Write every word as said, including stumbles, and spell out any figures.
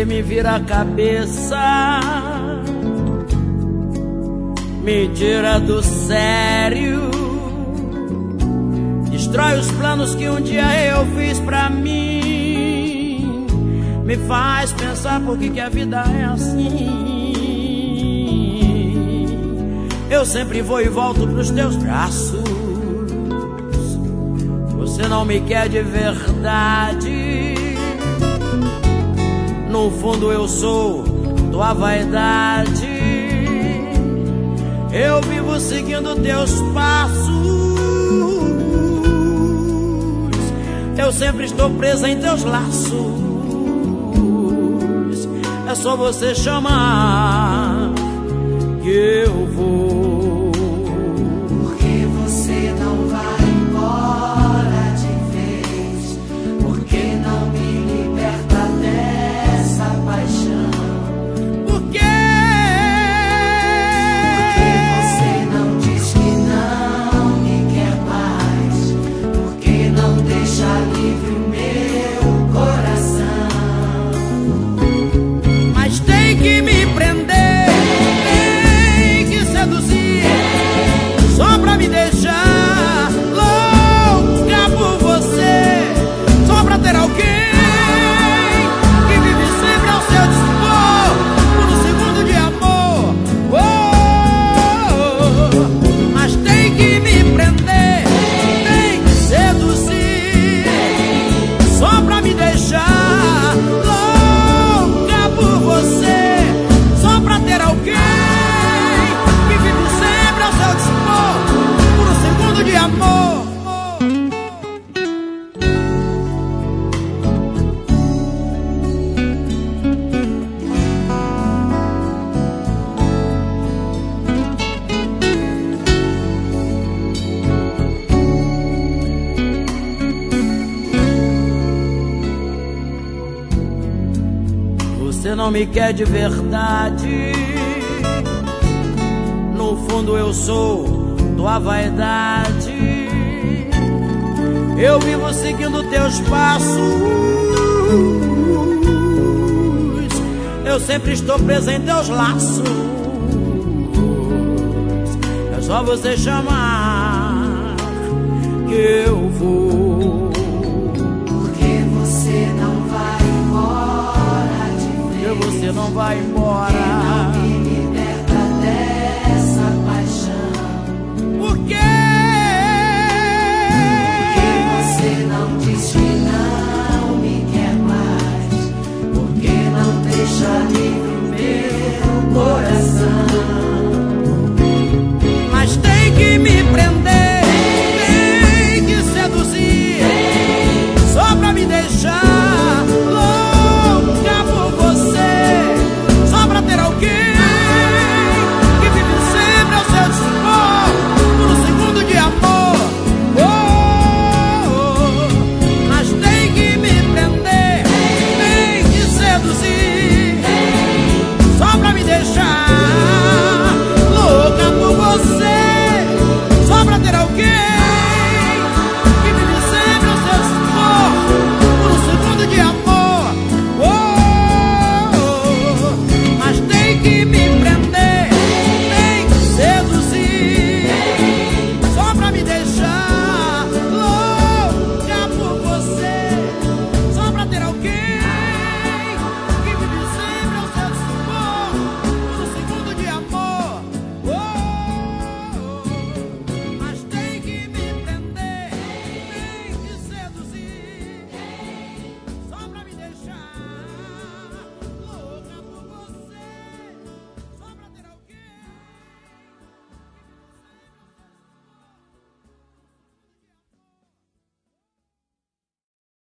Você me vira a cabeça, me tira do sério, destrói os planos que um dia eu fiz pra mim, me faz pensar por que que a vida é assim. Eu sempre vou e volto pros teus braços, você não me quer de verdade. No fundo eu sou tua vaidade, eu vivo seguindo teus passos, eu sempre estou presa em teus laços. É só você chamar que eu vou. Porque você não vai embora de vez? Porque não me liberta dessa paixão? Por quê? Porque você não diz que não me quer mais? Porque não deixa livre o meu coração? Mas tem que me prender, tem que seduzir, só pra me deixar louca por você, só pra ter alguém que vive sempre ao seu dispor, por um segundo de amor. Oh, mas tem que me prender, tem que seduzir, só pra me deixar louca por você, só pra ter alguém que vive sempre ao seu dispor, por um segundo de amor. Você não me quer de verdade, no fundo eu sou tua vaidade, eu vivo seguindo teus passos, eu sempre estou presa em teus laços. É só você chamar